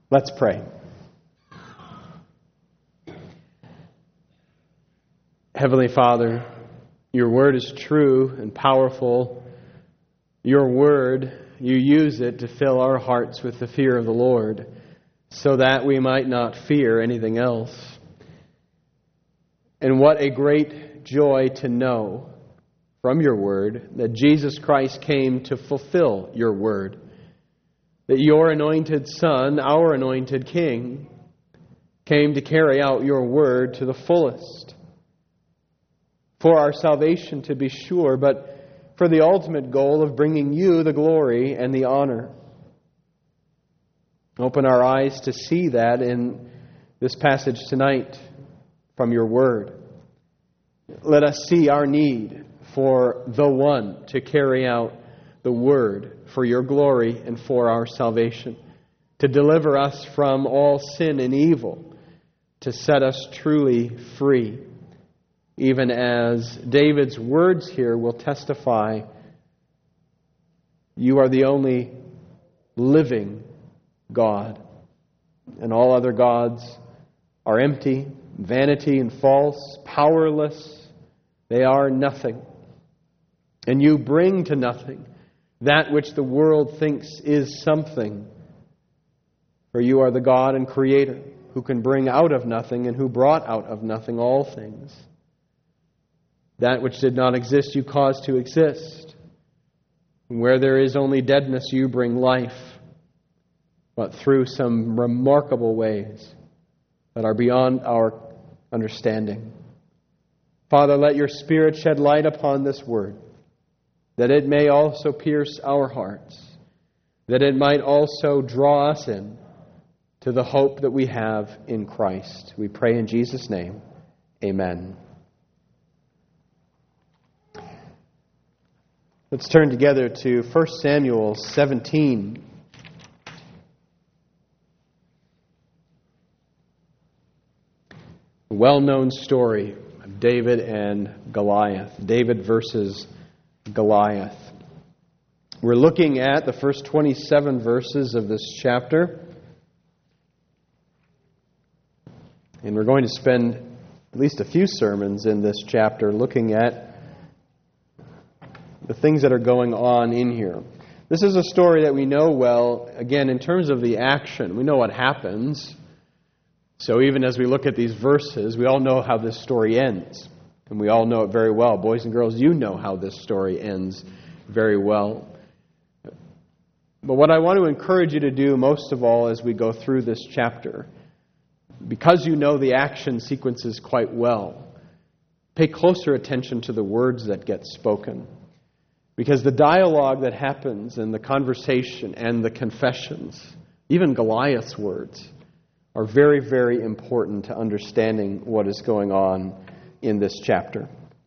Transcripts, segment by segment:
Let's pray. Heavenly Father, your word is true and powerful. Your word, you use it to fill our hearts with the fear of the Lord, so that we might not fear anything else. And what a great joy to know from your word that Jesus Christ came to fulfill your word. That your anointed Son, our anointed King, came to carry out your word to the fullest. For our salvation, to be sure, but for the ultimate goal of bringing you the glory and the honor. Open our eyes to see that in this passage tonight from your word. Let us see our need for the one to carry out the word for your glory and for our salvation, to deliver us from all sin and evil, to set us truly free, even as David's words here will testify, you are the only living God, and all other gods are empty, vanity and false, powerless. They are nothing. And you bring to nothing that which the world thinks is something. For you are the God and Creator who can bring out of nothing and who brought out of nothing all things. That which did not exist you caused to exist. And where there is only deadness you bring life, but through some remarkable ways that are beyond our understanding. Father, let your Spirit shed light upon this word, that it may also pierce our hearts, that it might also draw us in to the hope that we have in Christ. We pray in Jesus' name. Amen. Let's turn together to 1 Samuel 17. A well-known story of David and Goliath. David versus Goliath. We're looking at the first 27 verses of this chapter. And we're going to spend at least a few sermons in this chapter looking at the things that are going on in here. This is a story that we know well, again, in terms of the action. We know what happens. So even as we look at these verses, we all know how this story ends. And we all know it very well. Boys and girls, you know how this story ends very well. But what I want to encourage you to do most of all as we go through this chapter, because you know the action sequences quite well, pay closer attention to the words that get spoken. Because the dialogue that happens and the conversation and the confessions, even Goliath's words, are very, very important to understanding what is going on in this chapter.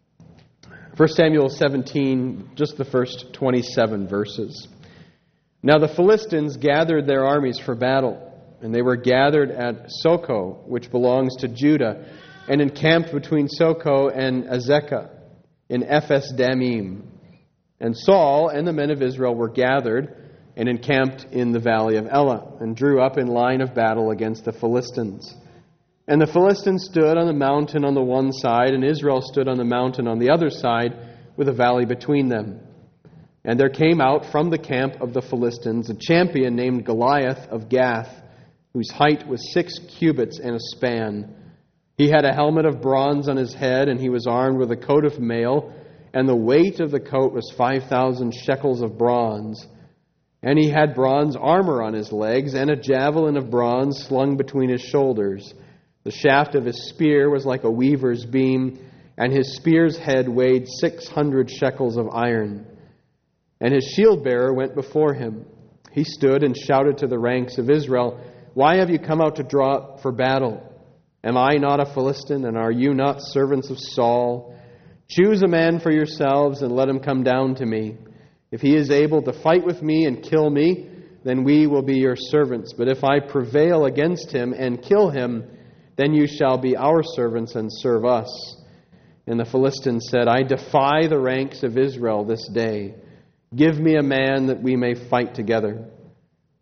1 Samuel 17, just the first 27 verses. Now the Philistines gathered their armies for battle, and they were gathered at Socoh, which belongs to Judah, and encamped between Socoh and Azekah in Ephes Dammim. And Saul and the men of Israel were gathered and encamped in the valley of Elah, and drew up in line of battle against the Philistines. And the Philistines stood on the mountain on the one side, and Israel stood on the mountain on the other side, with a valley between them. And there came out from the camp of the Philistines a champion named Goliath of Gath, whose height was 6 cubits and a span. He had a helmet of bronze on his head, and he was armed with a coat of mail, and the weight of the coat was 5,000 shekels of bronze. And he had bronze armor on his legs, and a javelin of bronze slung between his shoulders. The shaft of his spear was like a weaver's beam, and his spear's head weighed 600 shekels of iron. And his shield-bearer went before him. He stood and shouted to the ranks of Israel, "Why have you come out to draw up for battle? Am I not a Philistine, and are you not servants of Saul? Choose a man for yourselves and let him come down to me. If he is able to fight with me and kill me, then we will be your servants. But if I prevail against him and kill him, then you shall be our servants and serve us." And the Philistines said, "I defy the ranks of Israel this day. Give me a man that we may fight together."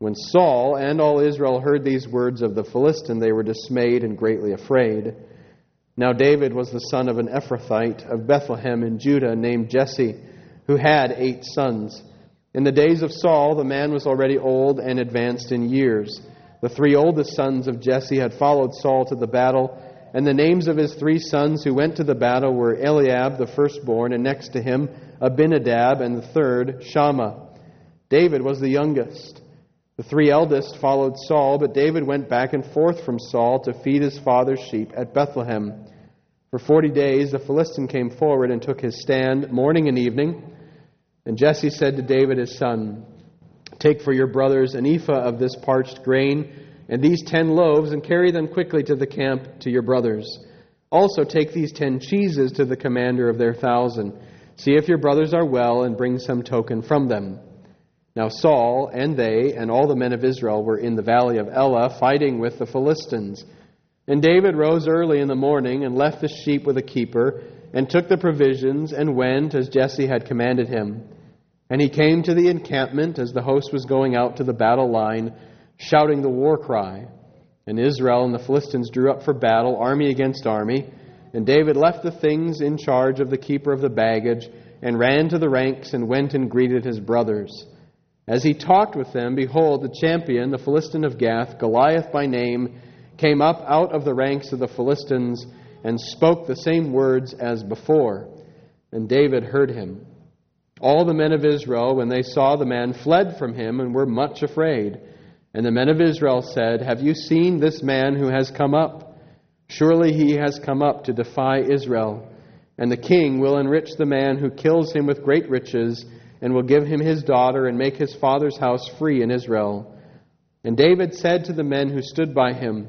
When Saul and all Israel heard these words of the Philistine, they were dismayed and greatly afraid. Now David was the son of an Ephrathite of Bethlehem in Judah named Jesse, who had 8 sons. In the days of Saul, the man was already old and advanced in years. The 3 oldest sons of Jesse had followed Saul to the battle, and the names of his 3 sons who went to the battle were Eliab, the firstborn, and next to him Abinadab, and the third Shammah. David was the youngest. The 3 eldest followed Saul, but David went back and forth from Saul to feed his father's sheep at Bethlehem. For 40 days the Philistine came forward and took his stand morning and evening. And Jesse said to David his son, "Take for your brothers an ephah of this parched grain, and these 10 loaves, and carry them quickly to the camp to your brothers. Also take these 10 cheeses to the commander of their 1,000. See if your brothers are well, and bring some token from them." Now Saul and they and all the men of Israel were in the valley of Elah fighting with the Philistines. And David rose early in the morning and left the sheep with a keeper, and took the provisions and went as Jesse had commanded him. And he came to the encampment as the host was going out to the battle line, shouting the war cry. And Israel and the Philistines drew up for battle, army against army. And David left the things in charge of the keeper of the baggage, and ran to the ranks and went and greeted his brothers. As he talked with them, behold, the champion, the Philistine of Gath, Goliath by name, came up out of the ranks of the Philistines and spoke the same words as before. And David heard him. All the men of Israel, when they saw the man, fled from him and were much afraid. And the men of Israel said, "Have you seen this man who has come up? Surely he has come up to defy Israel. And the king will enrich the man who kills him with great riches, and will give him his daughter, and make his father's house free in Israel." And David said to the men who stood by him,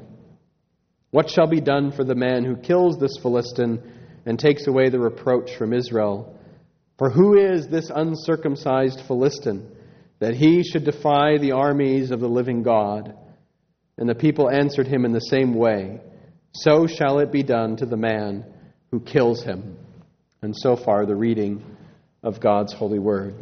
"What shall be done for the man who kills this Philistine and takes away the reproach from Israel? For who is this uncircumcised Philistine, that he should defy the armies of the living God?" And the people answered him in the same way, "So shall it be done to the man who kills him." And so far the reading of God's holy word.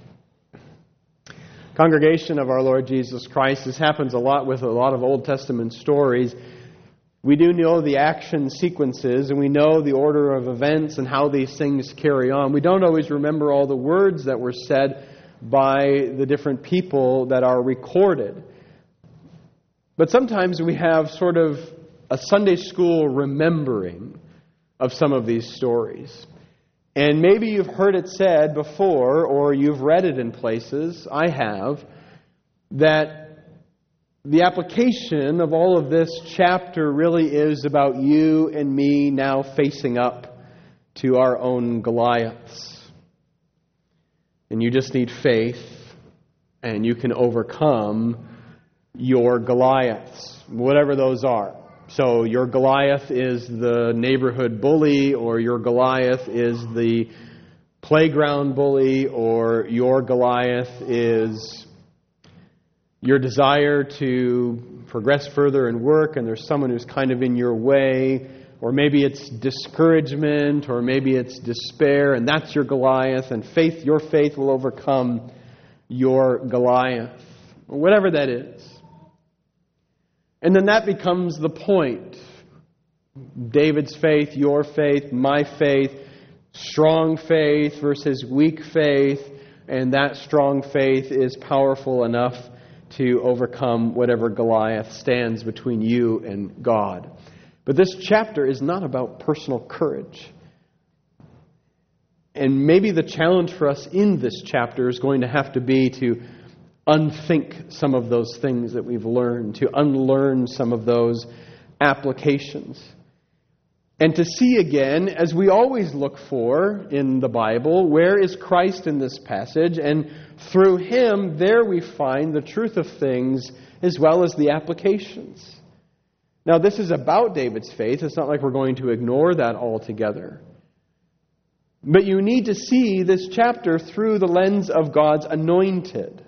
Congregation of our Lord Jesus Christ, this happens a lot with a lot of Old Testament stories. We do know the action sequences, and we know the order of events and how these things carry on. We don't always remember all the words that were said by the different people that are recorded. But sometimes we have sort of a Sunday school remembering of some of these stories. And maybe you've heard it said before, or you've read it in places, I have, that the application of all of this chapter really is about you and me now facing up to our own Goliaths. And you just need faith, and you can overcome your Goliaths, whatever those are. So your Goliath is the neighborhood bully, or your Goliath is the playground bully, or your Goliath is your desire to progress further in work and there's someone who's kind of in your way, or maybe it's discouragement, or maybe it's despair, and that's your Goliath, and your faith will overcome your Goliath, or whatever that is. And then that becomes the point. David's faith, your faith, my faith, strong faith versus weak faith, and that strong faith is powerful enough to overcome whatever Goliath stands between you and God. But this chapter is not about personal courage. And maybe the challenge for us in this chapter is going to have to be to unthink some of those things that we've learned, to unlearn some of those applications. And to see again, as we always look for in the Bible, where is Christ in this passage? And through Him, there we find the truth of things as well as the applications. Now, this is about David's faith. It's not like we're going to ignore that altogether. But you need to see this chapter through the lens of God's anointed.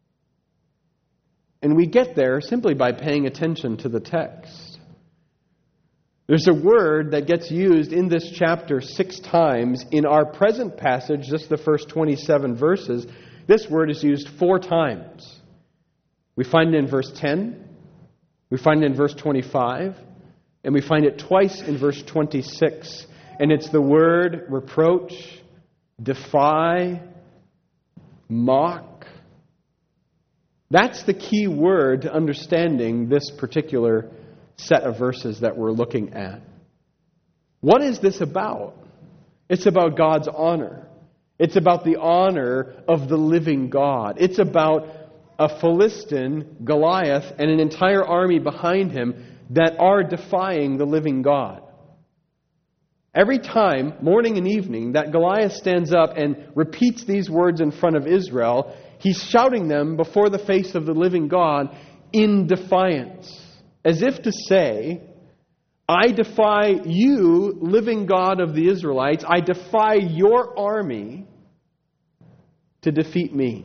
And we get there simply by paying attention to the text. There's a word that gets used in this chapter 6 times. In our present passage, just the first 27 verses, this word is used 4 times. We find it in verse 10, we find it in verse 25, and we find it twice in verse 26. And it's the word reproach, defy, mock. That's the key word to understanding this particular set of verses that we're looking at. What is this about? It's about God's honor. It's about the honor of the living God. It's about a Philistine, Goliath, and an entire army behind him that are defying the living God. Every time, morning and evening, that Goliath stands up and repeats these words in front of Israel, he's shouting them before the face of the living God in defiance. As if to say, I defy you, living God of the Israelites. I defy your army to defeat me.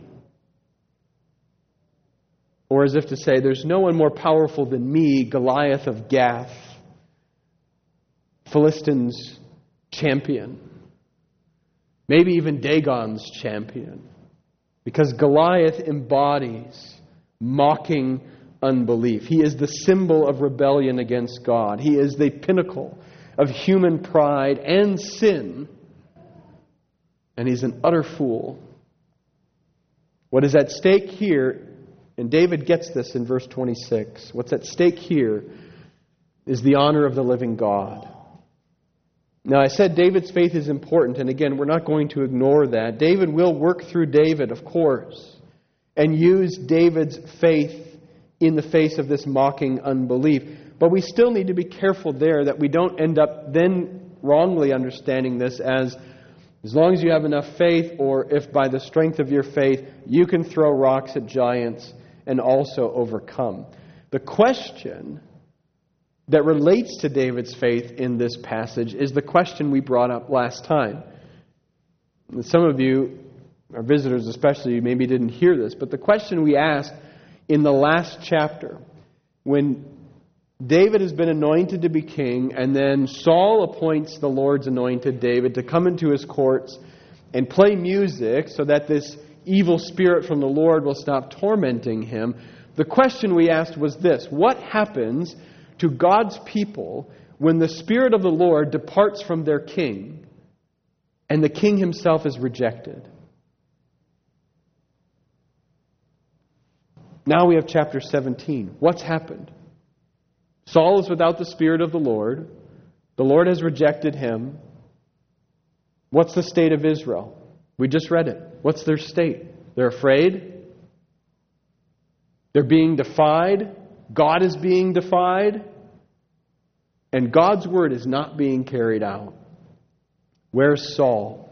Or as if to say, there's no one more powerful than me, Goliath of Gath, Philistines' champion. Maybe even Dagon's champion. Because Goliath embodies mocking unbelief. He is the symbol of rebellion against God. He is the pinnacle of human pride and sin. And he's an utter fool. What is at stake here, and David gets this in verse 26, what's at stake here is the honor of the living God. Now, I said David's faith is important, and again, we're not going to ignore that. David will work through David, of course, and use David's faith in the face of this mocking unbelief. But we still need to be careful there that we don't end up then wrongly understanding this as long as you have enough faith, or if by the strength of your faith you can throw rocks at giants and also overcome. The question that relates to David's faith in this passage is the question we brought up last time. Some of you, our visitors especially, maybe didn't hear this, but the question we asked in the last chapter, when David has been anointed to be king, and then Saul appoints the Lord's anointed David to come into his courts and play music so that this evil spirit from the Lord will stop tormenting him. The question we asked was this: what happens to God's people when the Spirit of the Lord departs from their king and the king himself is rejected? Now we have chapter 17. What's happened? Saul is without the Spirit of the Lord. The Lord has rejected him. What's the state of Israel? We just read it. What's their state? They're afraid. They're being defied. God is being defied. And God's word is not being carried out. Where's Saul?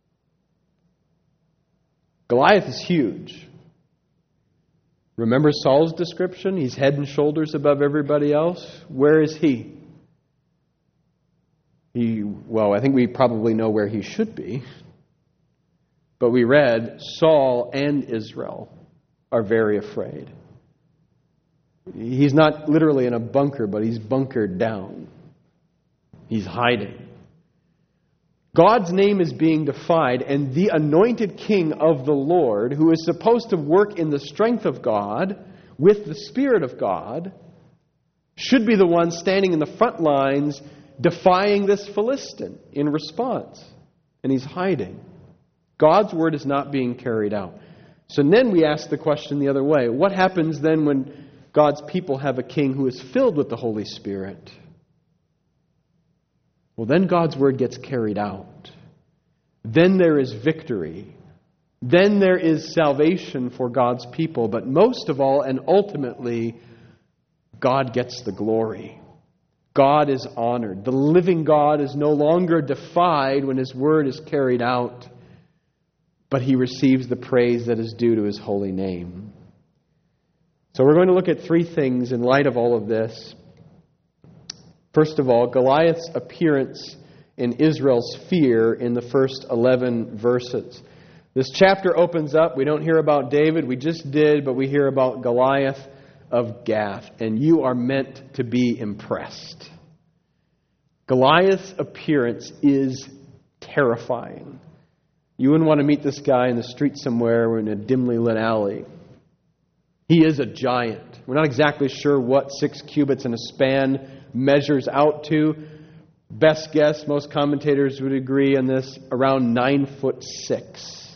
Goliath is huge. Remember Saul's description? He's head and shoulders above everybody else. Where is he? I think we probably know where he should be. But we read, Saul and Israel are very afraid. He's not literally in a bunker, but he's bunkered down. He's hiding. God's name is being defied, and the anointed king of the Lord, who is supposed to work in the strength of God, with the Spirit of God, should be the one standing in the front lines defying this Philistine in response. And he's hiding. God's word is not being carried out. So then we ask the question the other way. What happens then when God's people have a king who is filled with the Holy Spirit? Well, then God's word gets carried out. Then there is victory. Then there is salvation for God's people. But most of all and ultimately, God gets the glory. God is honored. The living God is no longer defied when His word is carried out, but He receives the praise that is due to His holy name. So we're going to look at three things in light of all of this. First of all, Goliath's appearance in Israel's fear in the first 11 verses. This chapter opens up. We don't hear about David. We just did, but we hear about Goliath of Gath. And you are meant to be impressed. Goliath's appearance is terrifying. You wouldn't want to meet this guy in the street somewhere or in a dimly lit alley. He is a giant. We're not exactly sure what 6 cubits in a span measures out to. Best guess, most commentators would agree on this, around 9'6".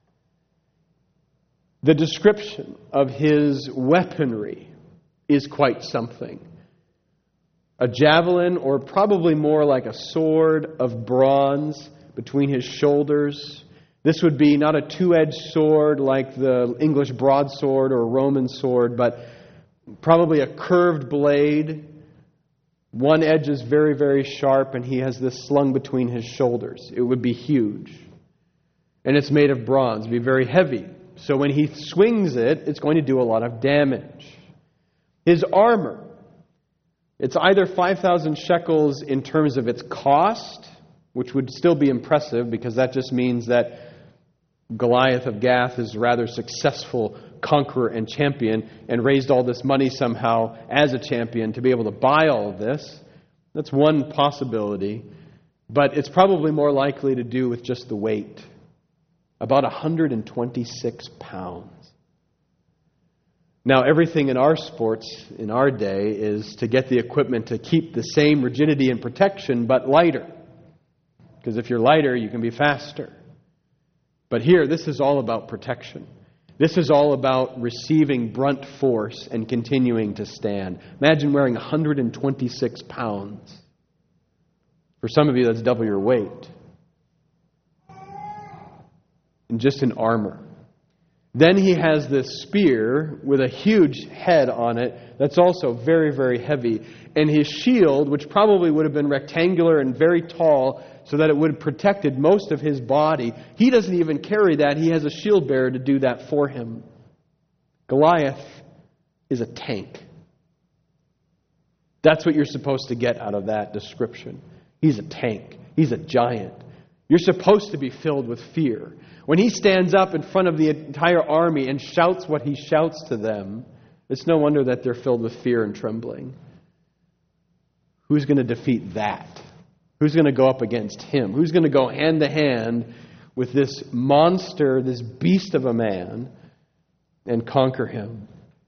The description of his weaponry is quite something. A javelin, or probably more like a sword of bronze between his shoulders. This would be not a two-edged sword like the English broadsword or Roman sword, but probably a curved blade. One edge is very, very sharp, and he has this slung between his shoulders. It would be huge. And it's made of bronze. It would be very heavy. So when he swings it, it's going to do a lot of damage. His armor, it's either 5,000 shekels in terms of its cost, which would still be impressive because that just means that Goliath of Gath is a rather successful conqueror and champion and raised all this money somehow as a champion to be able to buy all of this. That's one possibility. But it's probably more likely to do with just the weight. About 126 pounds. Now, everything in our sports in our day is to get the equipment to keep the same rigidity and protection, but lighter. Because if you're lighter, you can be faster. But here, this is all about protection. This is all about receiving brunt force and continuing to stand. Imagine wearing 126 pounds. For some of you, that's double your weight. And just in armor. Then he has this spear with a huge head on it that's also very, very heavy. And his shield, which probably would have been rectangular and very tall so that it would have protected most of his body, he doesn't even carry that. He has a shield bearer to do that for him. Goliath is a tank. That's what you're supposed to get out of that description. He's a tank. He's a giant. You're supposed to be filled with fear. When he stands up in front of the entire army and shouts what he shouts to them, it's no wonder that they're filled with fear and trembling. Who's going to defeat that? Who's going to go up against him? Who's going to go hand to hand with this monster, this beast of a man, and conquer him?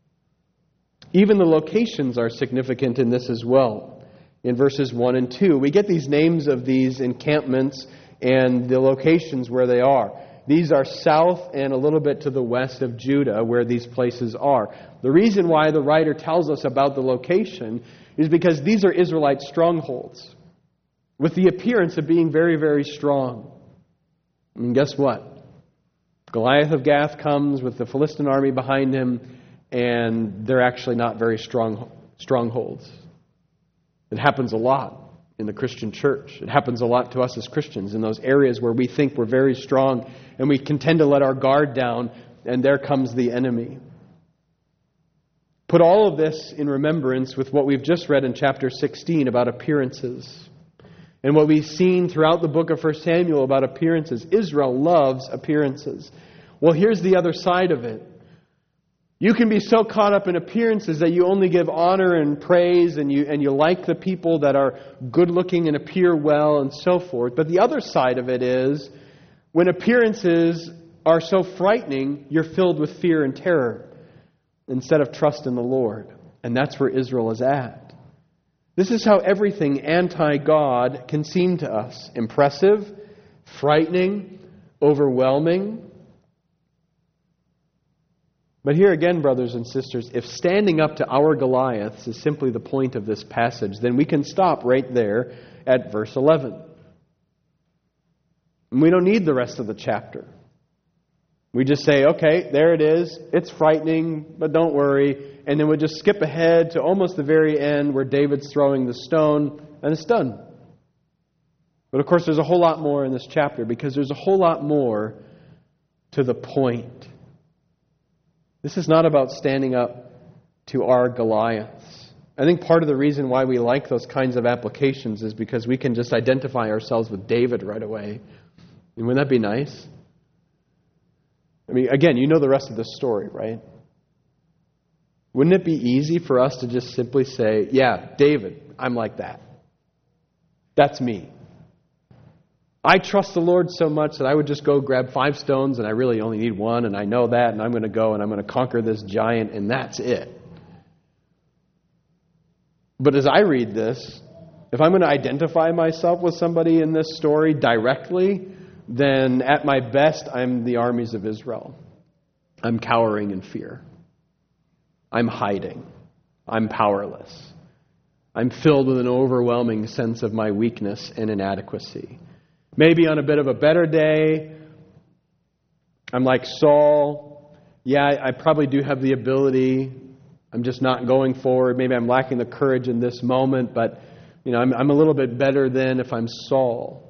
Even the locations are significant in this as well. In verses 1 and 2, we get these names of these encampments and the locations where they are. These are south and a little bit to the west of Judah where these places are. The reason why the writer tells us about the location is because these are Israelite strongholds with the appearance of being very, very strong. And guess what? Goliath of Gath comes with the Philistine army behind him, and they're actually not very strong strongholds. It happens a lot in the Christian church. It happens a lot to us as Christians in those areas where we think we're very strong and we can tend to let our guard down, and there comes the enemy. Put all of this in remembrance with what we've just read in chapter 16 about appearances and what we've seen throughout the book of 1 Samuel about appearances. Israel loves appearances. Well, here's the other side of it. You can be so caught up in appearances that you only give honor and praise and you like the people that are good looking and appear well and so forth. But the other side of it is when appearances are so frightening, you're filled with fear and terror instead of trust in the Lord. And that's where Israel is at. This is how everything anti-God can seem to us. Impressive, frightening, overwhelming. But here again, brothers and sisters, if standing up to our Goliaths is simply the point of this passage, then we can stop right there at verse 11. And we don't need the rest of the chapter. We just say, okay, there it is. It's frightening, but don't worry. And then we just skip ahead to almost the very end where David's throwing the stone, and it's done. But of course, there's a whole lot more in this chapter because there's a whole lot more to the point. This is not about standing up to our Goliaths. I think part of the reason why we like those kinds of applications is because we can just identify ourselves with David right away. And wouldn't that be nice? I mean, again, you know the rest of the story, right? Wouldn't it be easy for us to just simply say, yeah, David, I'm like that. That's me. I trust the Lord so much that I would just go grab 5 stones and I really only need 1 and I know that and I'm going to go and I'm going to conquer this giant and that's it. But as I read this, if I'm going to identify myself with somebody in this story directly, then at my best, I'm the armies of Israel. I'm cowering in fear. I'm hiding. I'm powerless. I'm filled with an overwhelming sense of my weakness and inadequacy. Maybe on a bit of a better day, I'm like Saul. Yeah, I probably do have the ability. I'm just not going forward. Maybe I'm lacking the courage in this moment, but I'm a little bit better than if I'm Saul.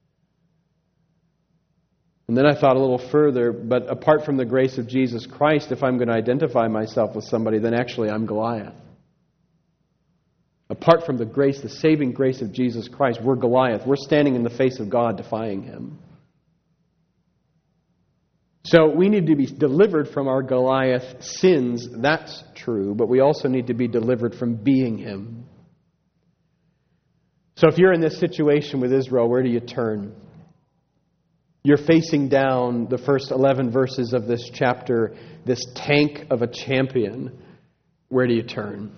And then I thought a little further, but apart from the grace of Jesus Christ, if I'm going to identify myself with somebody, then actually I'm Goliath. Apart from the grace, the saving grace of Jesus Christ, we're Goliath. We're standing in the face of God defying Him. So we need to be delivered from our Goliath sins, that's true, but we also need to be delivered from being him. So if you're in this situation with Israel, where do you turn? You're facing down the first 11 verses of this chapter, this tank of a champion. Where do you turn?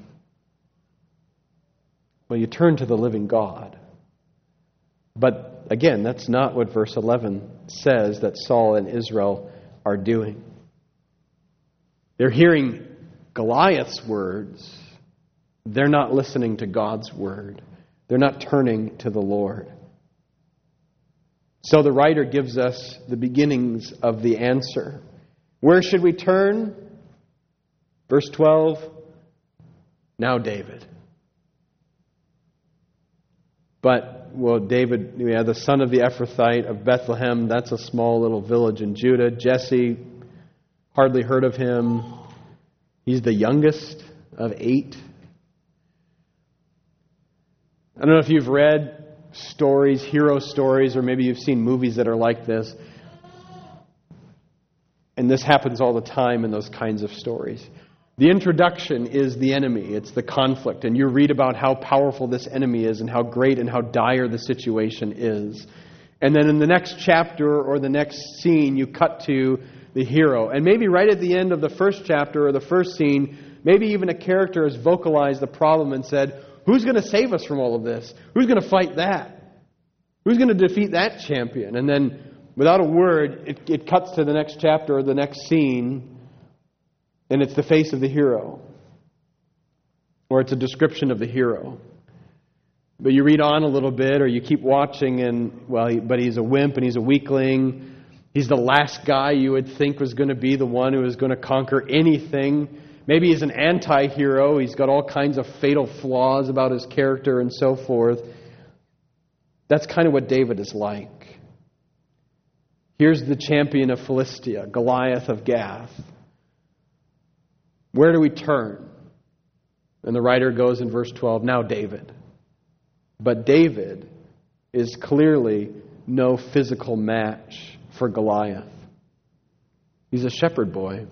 Well, you turn to the living God. But again, that's not what verse 11 says that Saul and Israel are doing. They're hearing Goliath's words. They're not listening to God's word. They're not turning to the Lord. So the writer gives us the beginnings of the answer. Where should we turn? Verse 12, now David. But, David, the son of the Ephrathite of Bethlehem, that's a small little village in Judah. Jesse, hardly heard of him. He's the youngest of 8. I don't know if you've read stories, hero stories, or maybe you've seen movies that are like this. And this happens all the time in those kinds of stories. The introduction is the enemy. It's the conflict. And you read about how powerful this enemy is and how great and how dire the situation is. And then in the next chapter or the next scene, you cut to the hero. And maybe right at the end of the first chapter or the first scene, maybe even a character has vocalized the problem and said, who's going to save us from all of this? Who's going to fight that? Who's going to defeat that champion? And then without a word, it cuts to the next chapter or the next scene. And it's the face of the hero. Or it's a description of the hero. But you read on a little bit, or you keep watching, and, but he's a wimp and he's a weakling. He's the last guy you would think was going to be the one who was going to conquer anything. Maybe he's an anti-hero. He's got all kinds of fatal flaws about his character and so forth. That's kind of what David is like. Here's the champion of Philistia, Goliath of Gath. Where do we turn? And the writer goes in verse 12, now David. But David is clearly no physical match for Goliath. He's a shepherd boy.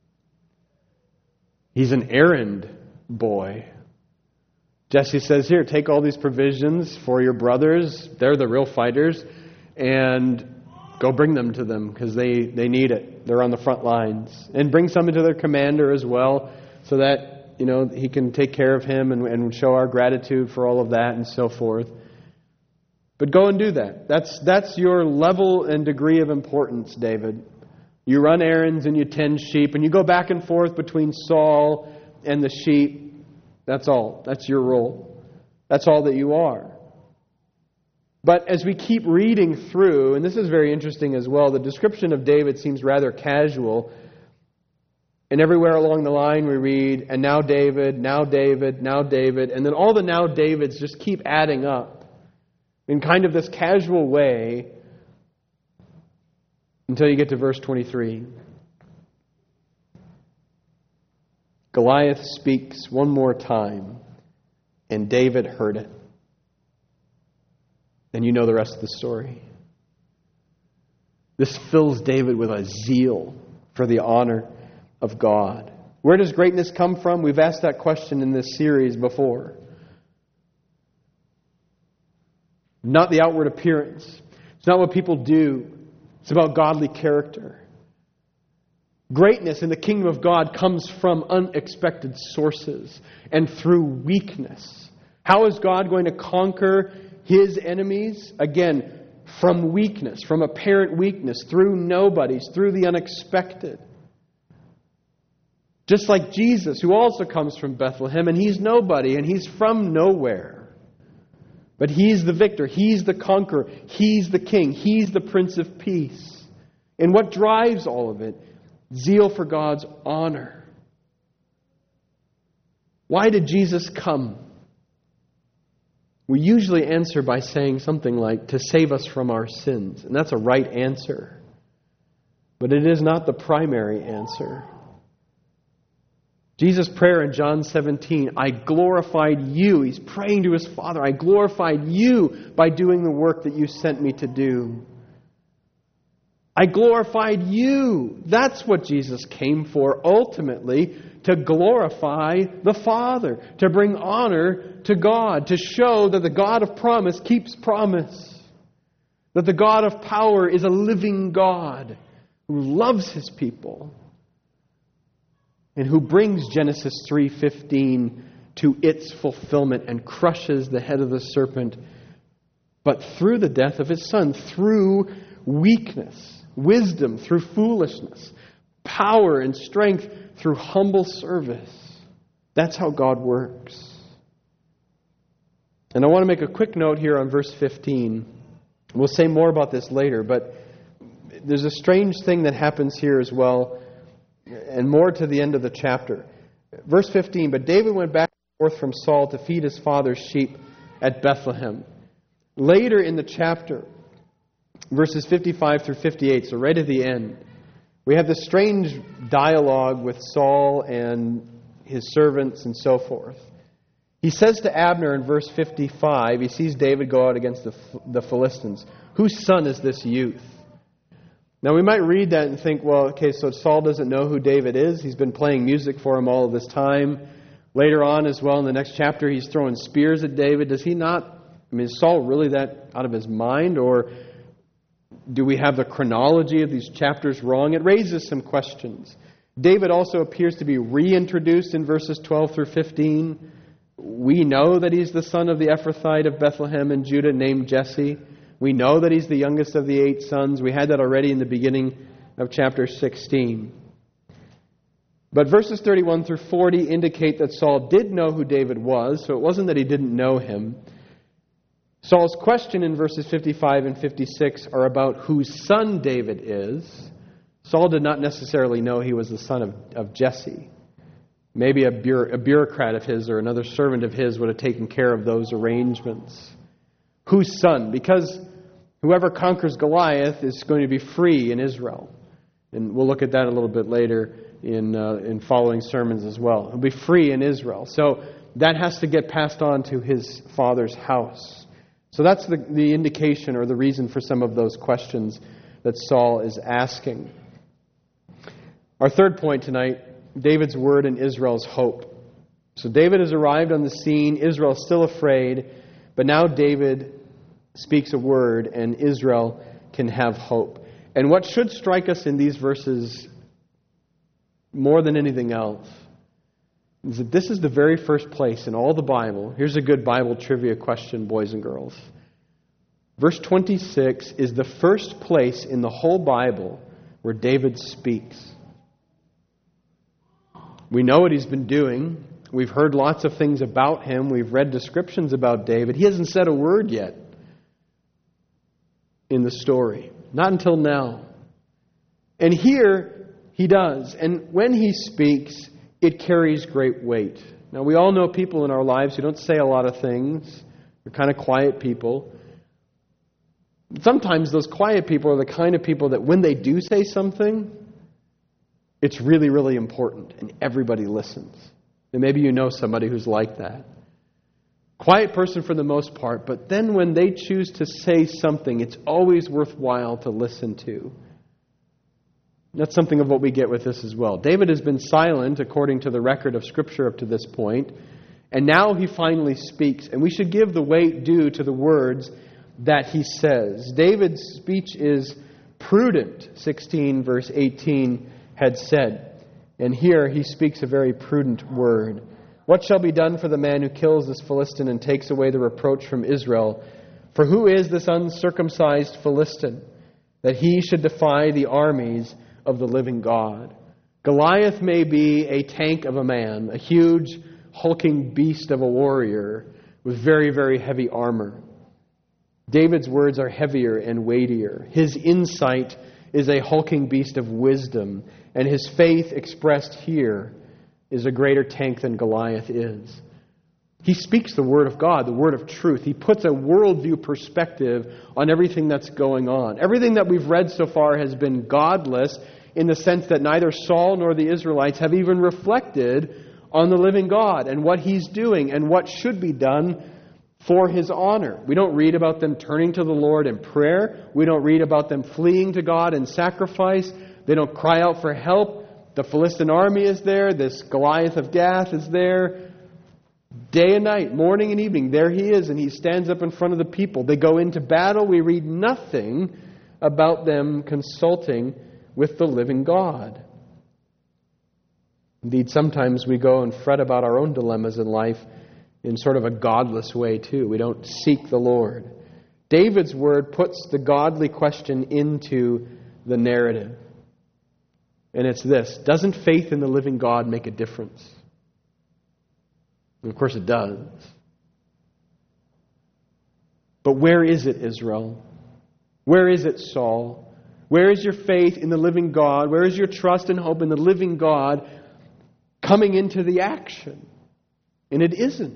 He's an errand boy. Jesse says, here, take all these provisions for your brothers. They're the real fighters. And go bring them to them because they need it. They're on the front lines. And bring some to their commander as well so that, he can take care of him and show our gratitude for all of that and so forth. But go and do that. That's your level and degree of importance, David. You run errands and you tend sheep and you go back and forth between Saul and the sheep. That's all. That's your role. That's all that you are. But as we keep reading through, and this is very interesting as well, the description of David seems rather casual. And everywhere along the line we read, and now David, now David, now David. And then all the now Davids just keep adding up in kind of this casual way until you get to verse 23. Goliath speaks one more time, and David heard it. And you know the rest of the story. This fills David with a zeal for the honor of God. Where does greatness come from? We've asked that question in this series before. Not the outward appearance. It's not what people do. It's about godly character. Greatness in the kingdom of God comes from unexpected sources and through weakness. How is God going to conquer His enemies? Again, from weakness, from apparent weakness, through nobodies, through the unexpected. Just like Jesus, who also comes from Bethlehem, and He's nobody, and He's from nowhere. But He's the victor, He's the conqueror, He's the King, He's the Prince of Peace. And what drives all of it? Zeal for God's honor. Why did Jesus come? We usually answer by saying something like, to save us from our sins. And that's a right answer. But it is not the primary answer. Jesus' prayer in John 17, I glorified you. He's praying to His Father. I glorified you by doing the work that you sent me to do. I glorified you. That's what Jesus came for ultimately, to glorify the Father, to bring honor to God, to show that the God of promise keeps promise, that the God of power is a living God who loves His people and who brings Genesis 3:15 to its fulfillment and crushes the head of the serpent, but through the death of His Son, through weakness, wisdom through foolishness, power and strength through humble service. That's how God works. And I want to make a quick note here on verse 15. We'll say more about this later, but there's a strange thing that happens here as well, and more to the end of the chapter. Verse 15, but David went back and forth from Saul to feed his father's sheep at Bethlehem. Later in the chapter, verses 55 through 58, so right at the end, we have this strange dialogue with Saul and his servants and so forth. He says to Abner in verse 55, he sees David go out against the Philistines. Whose son is this youth? Now we might read that and think, well, okay, so Saul doesn't know who David is. He's been playing music for him all of this time. Later on as well in the next chapter, he's throwing spears at David. Does he not? I mean, is Saul really that out of his mind? Or do we have the chronology of these chapters wrong? It raises some questions. David also appears to be reintroduced in verses 12 through 15. We know that he's the son of the Ephrathite of Bethlehem in Judah named Jesse. We know that he's the youngest of the 8 sons. We had that already in the beginning of chapter 16. But verses 31 through 40 indicate that Saul did know who David was, so it wasn't that he didn't know him. Saul's question in verses 55 and 56 are about whose son David is. Saul did not necessarily know he was the son of Jesse. Maybe a bureaucrat of his or another servant of his would have taken care of those arrangements. Whose son? Because whoever conquers Goliath is going to be free in Israel. And we'll look at that a little bit later in following sermons as well. He'll be free in Israel. So that has to get passed on to his father's house. So that's the indication or the reason for some of those questions that Saul is asking. Our third point tonight, David's word and Israel's hope. So David has arrived on the scene. Israel's still afraid. But now David speaks a word and Israel can have hope. And what should strike us in these verses more than anything else is that this is the very first place in all the Bible. Here's a good Bible trivia question, boys and girls. Verse 26 is the first place in the whole Bible where David speaks. We know what he's been doing. We've heard lots of things about him. We've read descriptions about David. He hasn't said a word yet in the story. Not until now. And here he does. And when he speaks, it carries great weight. Now, we all know people in our lives who don't say a lot of things. They're kind of quiet people. Sometimes those quiet people are the kind of people that when they do say something, it's really, really important and everybody listens. And maybe you know somebody who's like that. Quiet person for the most part, but then when they choose to say something, it's always worthwhile to listen to. That's something of what we get with this as well. David has been silent according to the record of Scripture up to this point, and now he finally speaks. And we should give the weight due to the words that he says. David's speech is prudent, 16 verse 18 had said. And here he speaks a very prudent word. What shall be done for the man who kills this Philistine and takes away the reproach from Israel? For who is this uncircumcised Philistine, that he should defy the armies of the living God? Goliath may be a tank of a man, a huge, hulking beast of a warrior with very, very heavy armor. David's words are heavier and weightier. His insight is a hulking beast of wisdom, and his faith expressed here is a greater tank than Goliath is. He speaks the Word of God, the Word of truth. He puts a worldview perspective on everything that's going on. Everything that we've read so far has been godless in the sense that neither Saul nor the Israelites have even reflected on the living God and what He's doing and what should be done for His honor. We don't read about them turning to the Lord in prayer. We don't read about them fleeing to God in sacrifice. They don't cry out for help. The Philistine army is there. This Goliath of Gath is there. Day and night, morning and evening, there he is, and he stands up in front of the people. They go into battle. We read nothing about them consulting with the living God. Indeed, sometimes we go and fret about our own dilemmas in life in sort of a godless way too. We don't seek the Lord. David's word puts the godly question into the narrative. And it's this: doesn't faith in the living God make a difference? And of course it does. But where is it, Israel? Where is it, Saul? Where is your faith in the living God? Where is your trust and hope in the living God coming into the action? And it isn't.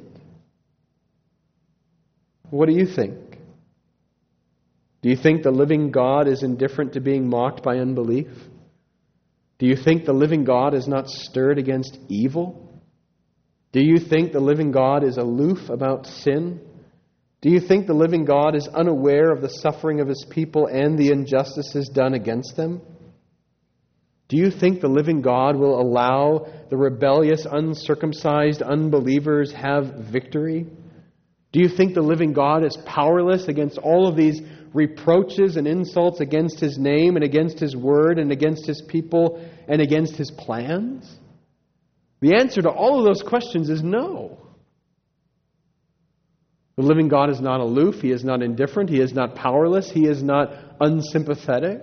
What do you think? Do you think the living God is indifferent to being mocked by unbelief? Do you think the living God is not stirred against evil? Do you think the living God is aloof about sin? Do you think the living God is unaware of the suffering of His people and the injustices done against them? Do you think the living God will allow the rebellious, uncircumcised unbelievers have victory? Do you think the living God is powerless against all of these reproaches and insults against His name and against His word and against His people and against His plans? The answer to all of those questions is no. The living God is not aloof. He is not indifferent. He is not powerless. He is not unsympathetic.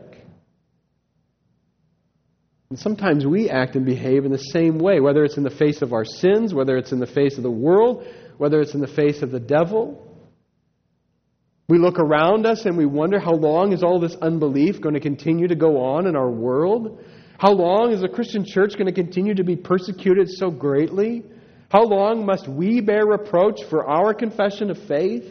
And sometimes we act and behave in the same way, whether it's in the face of our sins, whether it's in the face of the world, whether it's in the face of the devil. We look around us and we wonder, how long is all this unbelief going to continue to go on in our world? How long is the Christian church going to continue to be persecuted so greatly? How long must we bear reproach for our confession of faith?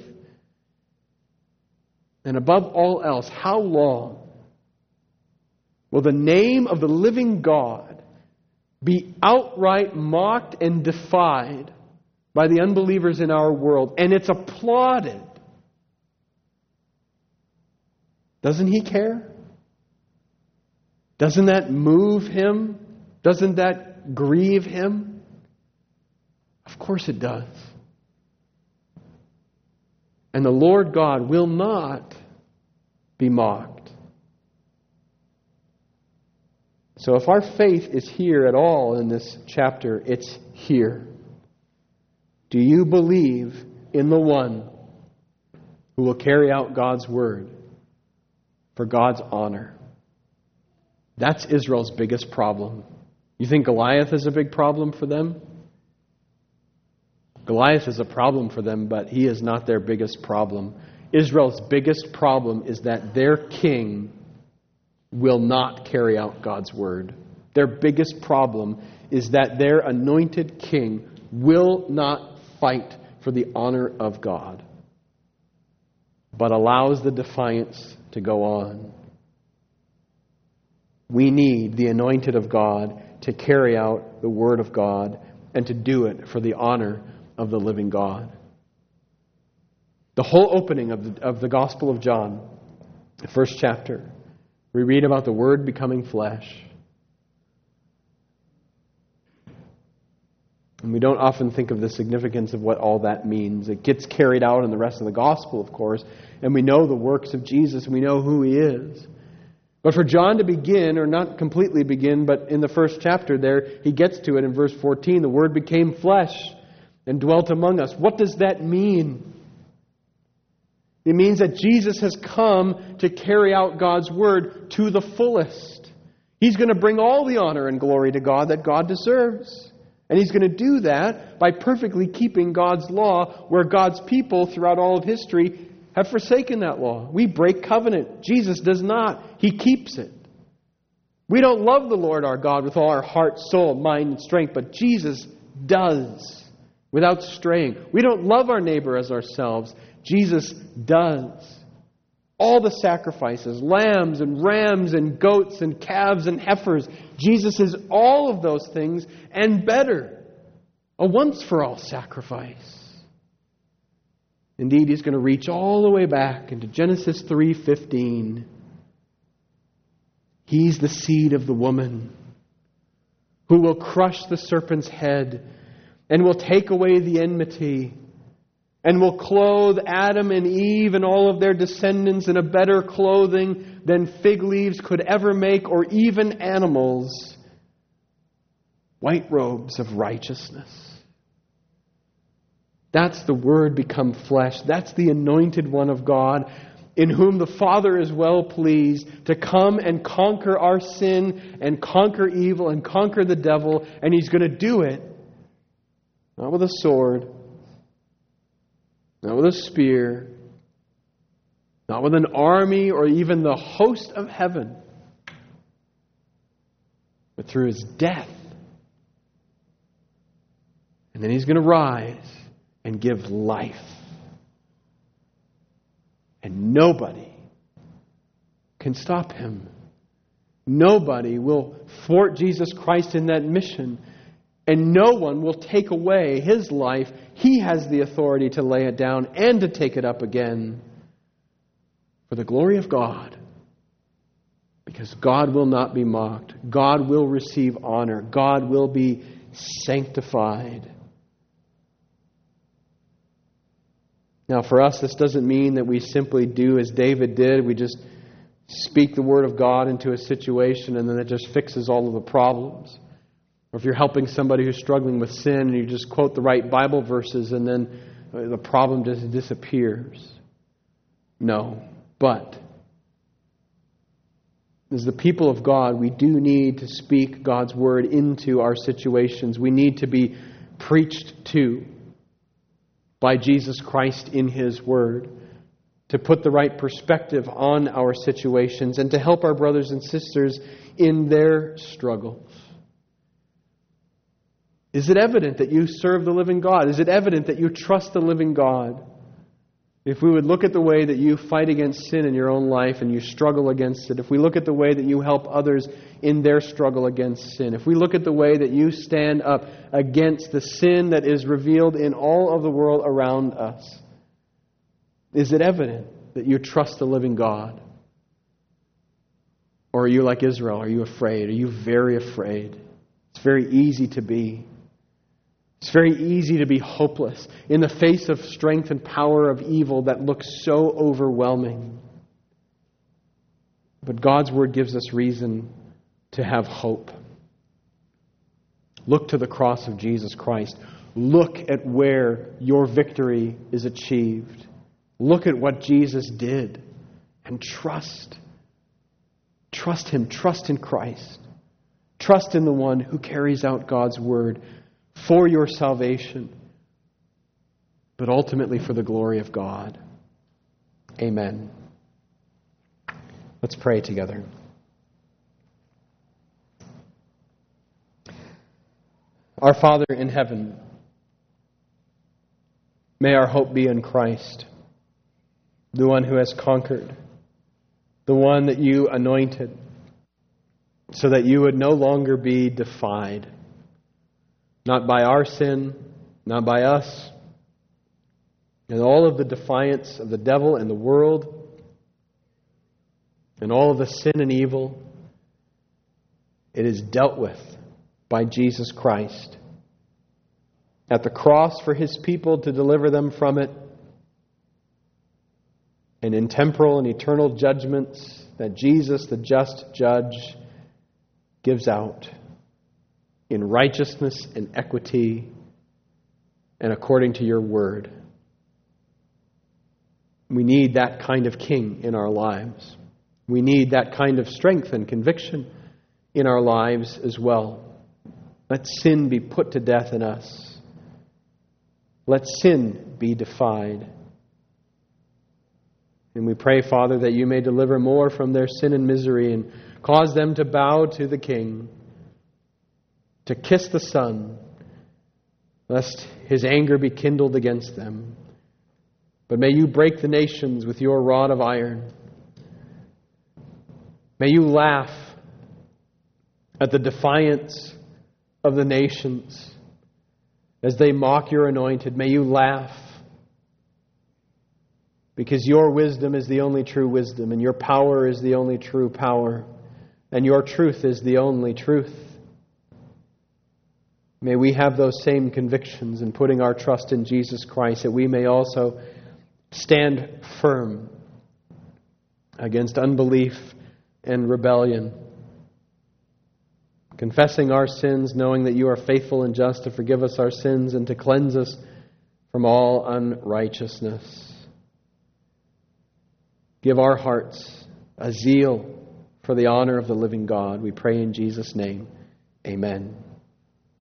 And above all else, how long will the name of the living God be outright mocked and defied by the unbelievers in our world? And it's applauded. Doesn't He care? Doesn't that move Him? Doesn't that grieve Him? Of course it does. And the Lord God will not be mocked. So if our faith is here at all in this chapter, it's here. Do you believe in the one who will carry out God's word for God's honor? That's Israel's biggest problem. You think Goliath is a big problem for them? Goliath is a problem for them, but he is not their biggest problem. Israel's biggest problem is that their king will not carry out God's word. Their biggest problem is that their anointed king will not fight for the honor of God, but allows the defiance to go on. We need the anointed of God to carry out the word of God and to do it for the honor of the living God. The whole opening of the Gospel of John, the first chapter, we read about the Word becoming flesh. And we don't often think of the significance of what all that means. It gets carried out in the rest of the gospel, of course, and we know the works of Jesus, and we know who He is. But for John to begin, or not completely begin, but in the first chapter there, he gets to it in verse 14, the Word became flesh and dwelt among us. What does that mean? It means that Jesus has come to carry out God's Word to the fullest. He's going to bring all the honor and glory to God that God deserves. And He's going to do that by perfectly keeping God's law, where God's people throughout all of history have forsaken that law. We break covenant. Jesus does not. He keeps it. We don't love the Lord our God with all our heart, soul, mind, and strength, but Jesus does, without straying. We don't love our neighbor as ourselves. Jesus does. All the sacrifices, lambs and rams and goats and calves and heifers, Jesus is all of those things and better. A once-for-all sacrifice. Indeed, He's going to reach all the way back into Genesis 3:15. He's the seed of the woman who will crush the serpent's head and will take away the enmity and will clothe Adam and Eve and all of their descendants in a better clothing than fig leaves could ever make, or even animals. White robes of righteousness. That's the Word become flesh. That's the anointed one of God, in whom the Father is well pleased to come and conquer our sin and conquer evil and conquer the devil. And He's going to do it not with a sword, not with a spear, not with an army or even the host of heaven, but through His death. And then He's going to rise and give life. And nobody can stop Him. Nobody will thwart Jesus Christ in that mission. And no one will take away His life. He has the authority to lay it down and to take it up again. For the glory of God. Because God will not be mocked. God will receive honor. God will be sanctified. Now, for us, this doesn't mean that we simply do as David did. We just speak the Word of God into a situation and then it just fixes all of the problems. Or if you're helping somebody who's struggling with sin and you just quote the right Bible verses and then the problem just disappears. No. But as the people of God, we do need to speak God's Word into our situations. We need to be preached to by Jesus Christ in His Word, to put the right perspective on our situations and to help our brothers and sisters in their struggles. Is it evident that you serve the living God? Is it evident that you trust the living God? If we would look at the way that you fight against sin in your own life and you struggle against it, if we look at the way that you help others in their struggle against sin, if we look at the way that you stand up against the sin that is revealed in all of the world around us, is it evident that you trust the living God? Or are you like Israel? Are you afraid? Are you very afraid? It's very easy to be. It's very easy to be hopeless in the face of strength and power of evil that looks so overwhelming. But God's Word gives us reason to have hope. Look to the cross of Jesus Christ. Look at where your victory is achieved. Look at what Jesus did and trust. Trust Him. Trust in Christ. Trust in the one who carries out God's Word for your salvation, but ultimately for the glory of God. Amen. Let's pray together. Our Father in heaven, may our hope be in Christ, the one who has conquered, the one that you anointed, so that you would no longer be defied. Not by our sin, not by us, and all of the defiance of the devil and the world, and all of the sin and evil. It is dealt with by Jesus Christ. at the cross for His people to deliver them from it, and in temporal and eternal judgments that Jesus, the just judge, gives out in righteousness and equity and according to your word. We need that kind of king in our lives. We need that kind of strength and conviction in our lives as well. Let sin be put to death in us. Let sin be defied. And we pray, Father, that you may deliver more from their sin and misery and cause them to bow to the King, to kiss the Son, lest His anger be kindled against them. But may you break the nations with your rod of iron. May you laugh at the defiance of the nations as they mock your anointed. May you laugh, because your wisdom is the only true wisdom, and your power is the only true power, and your truth is the only truth. May we have those same convictions in putting our trust in Jesus Christ, that we may also stand firm against unbelief and rebellion, confessing our sins, knowing that you are faithful and just to forgive us our sins and to cleanse us from all unrighteousness. Give our hearts a zeal for the honor of the living God. We pray in Jesus' name. Amen.